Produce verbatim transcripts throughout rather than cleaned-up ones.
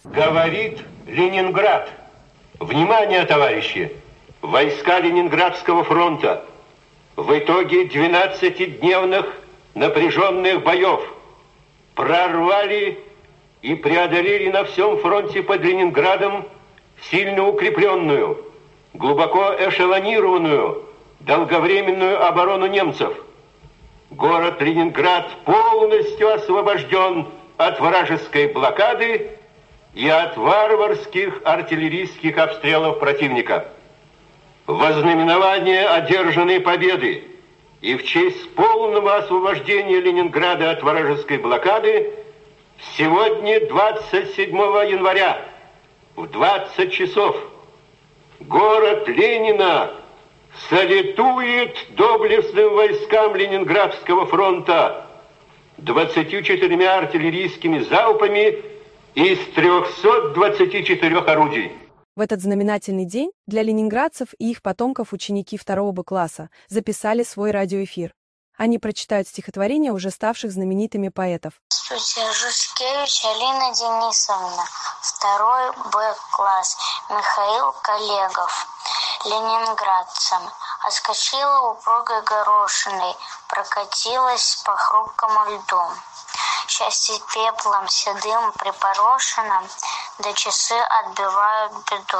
Говорит Ленинград. Внимание, товарищи! Войска Ленинградского фронта в итоге двенадцатидневных напряженных боев прорвали и преодолели на всем фронте под Ленинградом сильно укрепленную, глубоко эшелонированную, долговременную оборону немцев. Город Ленинград полностью освобожден от вражеской блокады и от варварских артиллерийских обстрелов противника. Во знаменование одержанной победы и в честь полного освобождения Ленинграда от вражеской блокады сегодня, двадцать седьмого января, в двадцать часов, город Ленина салютует доблестным войскам Ленинградского фронта двадцатью четырьмя артиллерийскими залпами из трехсот двадцати четырёх орудий. В этот знаменательный день для ленинградцев и их потомков ученики второго Б класса записали свой радиоэфир. Они прочитают стихотворения уже ставших знаменитыми поэтов. Здравствуйте, Жушкевич Алина Денисовна, второй Б класс, Михаил Коллегов, ленинградцам. Отскочила упругой горошиной, прокатилась по хрупкому льду. Счастье пеплом седым припорошено, да часы отбивают беду.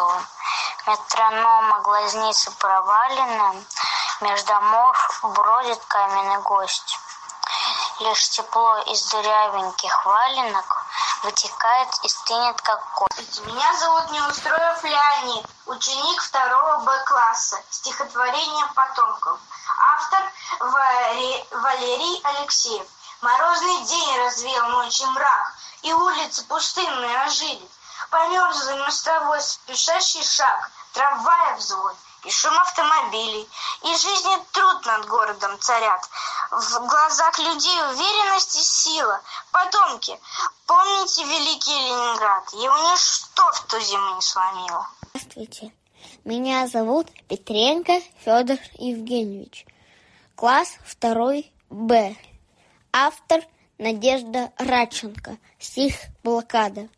Метронома глазницы провалены, меж домов бродит каменный гость. Лишь тепло из дырявеньких валенок вытекает и стынет, как кость. Меня зовут Неустроев Леонид, ученик второго Б класса, стихотворение потомков. Автор Валерий, Валерий Алексеев. Морозный день развеял ночи мрак, и улицы пустынные ожили. По мерзлой мостовой спешащий шаг, трамваев взвой и шум автомобилей. И жизнь и труд над городом царят. В глазах людей уверенность и сила. Потомки, помните великий Ленинград, его ничто в ту зиму не сломило. Здравствуйте, меня зовут Петренко Федор Евгеньевич. Класс второй Б. Автор Надежда Радченко. Стих «Блокада».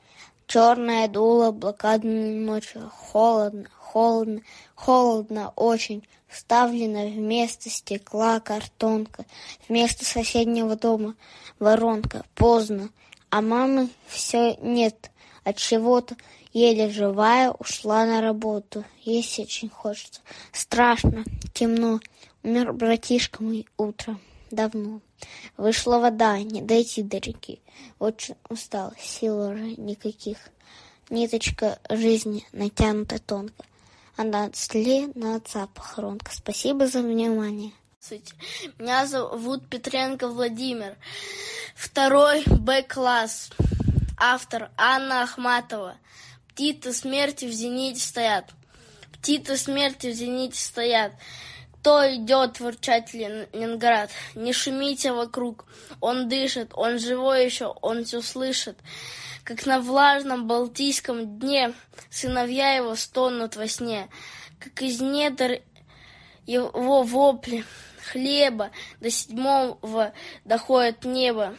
Черное дуло блокадной ночи. Холодно, холодно, холодно очень. Вставлена вместо стекла картонка. Вместо соседнего дома воронка. Поздно, а мамы все нет. От чего-то еле живая ушла на работу. Есть очень хочется. Страшно, темно. Умер братишка мой утром. Давно. Вышла вода, не дойти до реки. Очень устал, сил уже никаких. Ниточка жизни натянута тонко. А на столе на отца похоронка. Спасибо за внимание. Меня зовут Петренко Владимир. Второй Б класс. Автор Анна Ахматова. Птицы смерти в зените стоят. Птицы смерти в зените стоят. Кто идет ворчать Ленинград? Не шумите вокруг. Он дышит, он живой еще, он все слышит. Как на влажном Балтийском дне сыновья его стонут во сне. Как из недр его вопли хлеба до седьмого доходит небо.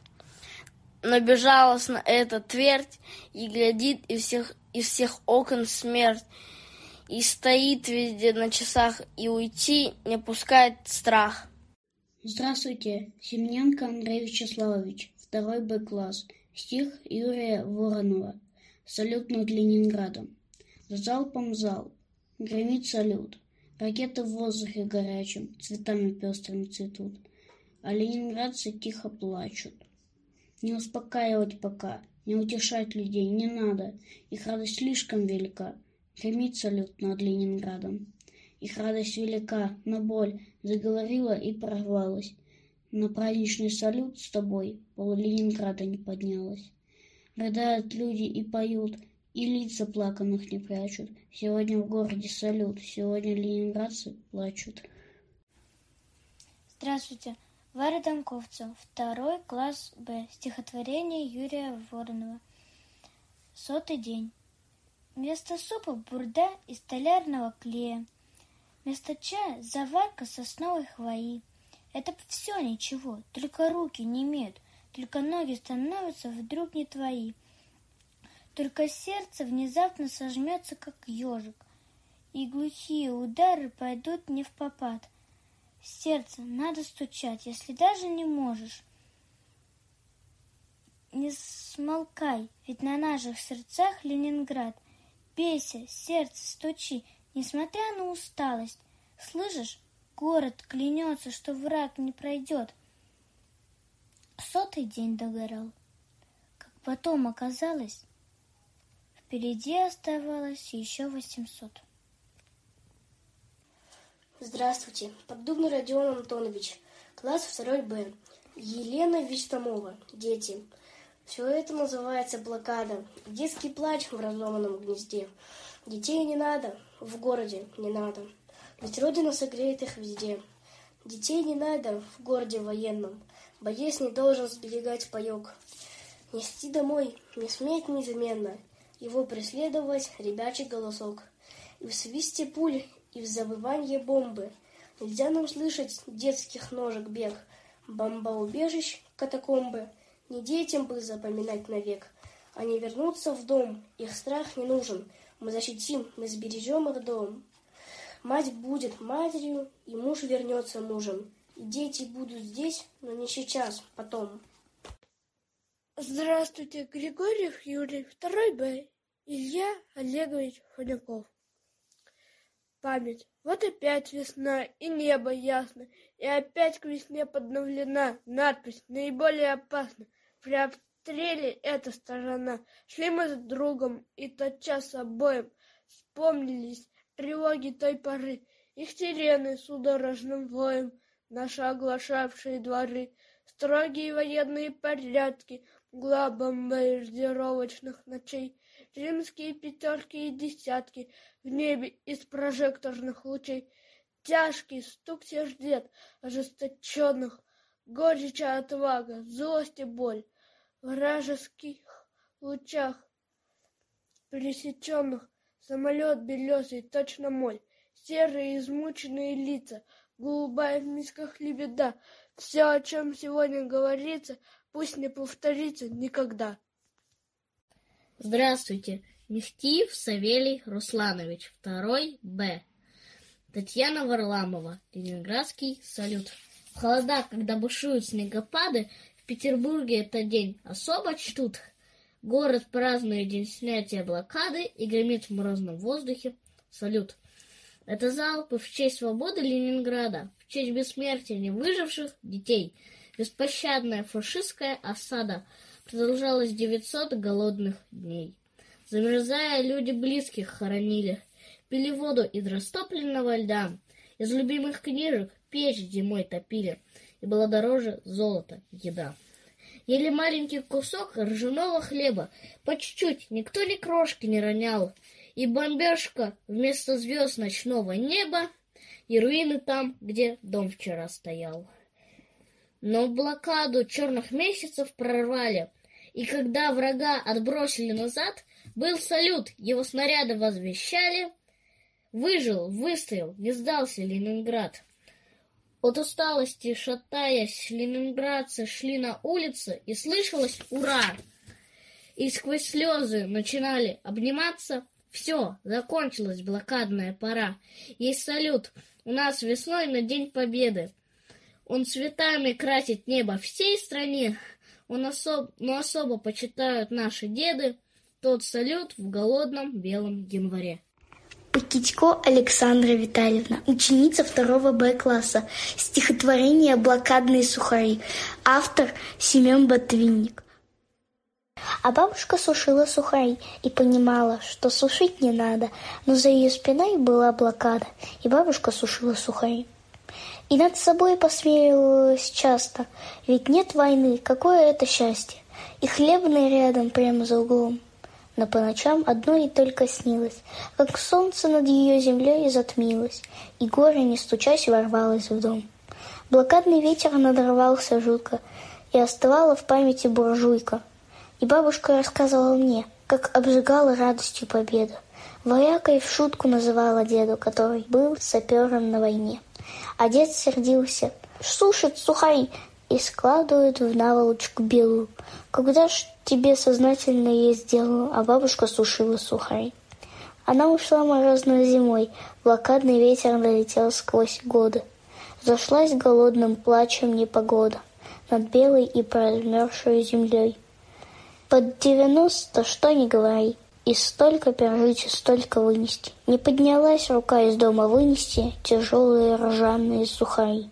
Но безжалостно эта твердь и глядит из всех, из всех окон смерть. И стоит везде на часах, и уйти не пускает страх. Здравствуйте, Семененко Андрей Вячеславович, второй Б класс. Стих Юрия Воронова. Салют над Ленинградом. За залпом залп, гремит салют. Ракеты в воздухе горячем, цветами пестрыми цветут. А ленинградцы тихо плачут. Не успокаивать пока, не утешать людей не надо. Их радость слишком велика. Гремит салют над Ленинградом. Их радость велика, но боль заговорила и прорвалась. На праздничный салют с тобой пол Ленинграда не поднялась. Рыдают люди и поют, и лица плаканных не прячут. Сегодня в городе салют, сегодня ленинградцы плачут. Здравствуйте, Варя Домковцева, второй класс Б. Стихотворение Юрия Воронова. Сотый день. Вместо супа бурда из столярного клея. Вместо чая заварка сосновой хвои. Это все ничего, только руки не имеют, только ноги становятся вдруг не твои. Только сердце внезапно сожмется, как ежик, и глухие удары пойдут не впопад. Сердце надо стучать, если даже не можешь. Не смолкай, ведь на наших сердцах Ленинград. Бейся, сердце, стучи, несмотря на усталость. Слышишь, город клянется, что враг не пройдет. Сотый день догорал. Как потом оказалось, впереди оставалось еще восемьсот. Здравствуйте, Поддубный Родион Антонович, класс второй Б. Елена Вичтомова, дети. Все это называется блокада. Детский плач в разломанном гнезде. Детей не надо, в городе не надо. Ведь Родина согреет их везде. Детей не надо в городе военном. Боец не должен сберегать паёк. Нести домой не сметь неизменно. Его преследовать ребячий голосок. И в свисте пуль, и в завыванье бомбы нельзя нам слышать детских ножек бег. Бомбоубежищ, катакомбы не детям бы запоминать навек. Они вернутся в дом, их страх не нужен. Мы защитим, мы сбережем их дом. Мать будет матерью, и муж вернется мужем. И дети будут здесь, но не сейчас, потом. Здравствуйте, Григорьев Юрий, второй Б. Илья Олегович Худяков. Память. Вот опять весна, и небо ясно, и опять к весне подновлена надпись «Наиболее опасно». При обстреле эта сторона. Шли мы с другом, и тотчас обоим вспомнились тревоги той поры, их сирены судорожным воем, наши оглашавшие дворы, строгие военные порядки, мгла бомбардировочных ночей, римские пятерки и десятки в небе из прожекторных лучей, тяжкий стук сердец ожесточенных, горечь, отвага, злость и боль в вражеских лучах пересеченных, самолет белесый, точно моль, серые измученные лица, голубая в мисках лебеда. Все, о чем сегодня говорится, пусть не повторится никогда. Здравствуйте, Мехтиев Савелий Русланович, второй Б. Татьяна Варламова, Ленинградский салют. В холода, когда бушуют снегопады, в Петербурге этот день особо чтут. Город празднует день снятия блокады и гремит в морозном воздухе салют. Это залпы в честь свободы Ленинграда, в честь бессмертия невыживших детей. Беспощадная фашистская осада продолжалась девятьсот голодных дней. Замерзая, люди близких хоронили, пили воду из растопленного льда. Из любимых книжек печь зимой топили, и было дороже золота еда. Ели маленький кусок ржаного хлеба, по чуть-чуть, никто ни крошки не ронял. И бомбежка вместо звезд ночного неба, и руины там, где дом вчера стоял. Но блокаду черных месяцев прорвали, и когда врага отбросили назад, был салют, его снаряды возвещали. Выжил, выстоял, не сдался Ленинград. От усталости, шатаясь, ленинградцы шли на улицы, и слышалось «Ура!». И сквозь слезы начинали обниматься. Все, закончилась блокадная пора. Есть салют у нас весной на День Победы. Он цветами красит небо всей стране. Он особ... Но особо почитают наши деды тот салют в голодном белом январе. Пакитько Александра Витальевна, ученица второго Б класса, стихотворение «Блокадные сухари», автор Семен Ботвинник. А бабушка сушила сухари и понимала, что сушить не надо, но за ее спиной была блокада, и бабушка сушила сухари. И над собой посмеивалась часто, ведь нет войны, какое это счастье, и хлебный рядом прямо за углом. Но по ночам одно ей только снилось, как солнце над ее землей затмилось, и горе, не стучась, ворвалось в дом. Блокадный ветер надрывался жутко, и остывала в памяти буржуйка. И бабушка рассказывала мне, как обжигала радостью победу. Воякой в шутку называла деду, который был сапером на войне. А дед сердился, сушит сухари, и складывают в наволочку белую. Когда ж тебе сознательно есть дело, а бабушка сушила сухари. Она ушла морозной зимой, блокадный ветер налетел сквозь годы. Зашлась голодным плачем непогода над белой и промерзшей землей. Под девяносто, что ни говори, и столько пережить, и столько вынести. Не поднялась рука из дома вынести тяжелые ржаные сухари.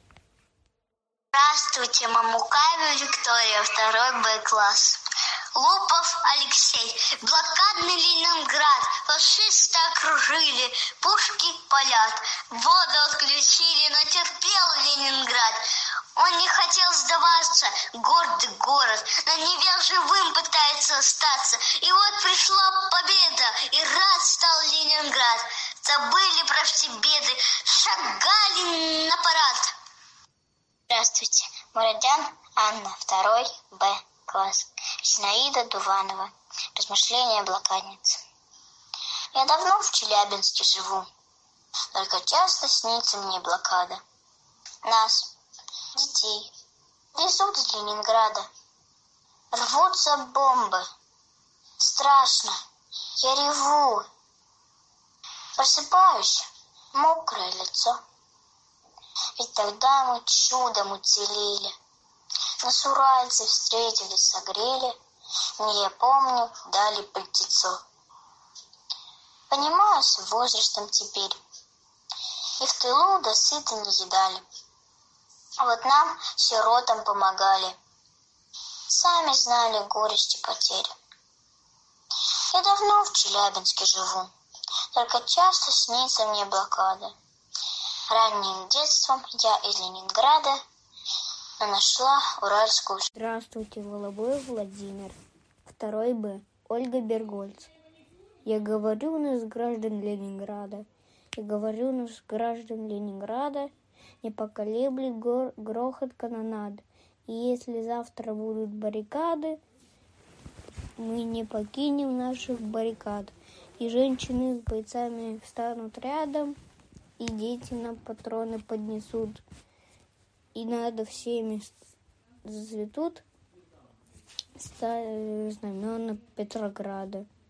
Здравствуйте, Мамукаева Виктория, второй Б-класс. Лупов Алексей, блокадный Ленинград, фашисты окружили, пушки палят, воду отключили, но терпел Ленинград. Он не хотел сдаваться, гордый город, на Неве живым пытается остаться. И вот пришла победа, и рад стал Ленинград. Забыли про все беды, шагали на парад. Здравствуйте, Мурадян Анна, второй Б-класс. Зинаида Дуванова. Размышления блокадницы. Я давно в Челябинске живу, только часто снится мне блокада. Нас, детей, везут из Ленинграда. Рвутся бомбы. Страшно. Я реву. Просыпаюсь, мокрое лицо. Ведь тогда мы чудом уцелели. Нас уральцы встретили, согрели. Мне, я помню, дали пальтецо. Понимаю, с возрастом теперь. И в тылу досыта не едали. А вот нам, сиротам, помогали. Сами знали горести потери. Я давно в Челябинске живу. Только часто снится мне блокада. Ранним детством я из Ленинграда нашла уральскую... Здравствуйте, Волобоев Владимир. Второй Б. Ольга Бергольц. Я говорю нас, граждан Ленинграда. Я говорю нас, граждан Ленинграда, не поколеблет гор, грохот канонад. И если завтра будут баррикады, мы не покинем наших баррикад. И женщины с бойцами встанут рядом, и дети нам патроны поднесут. И надо всеми зацветут знамена Петрограда.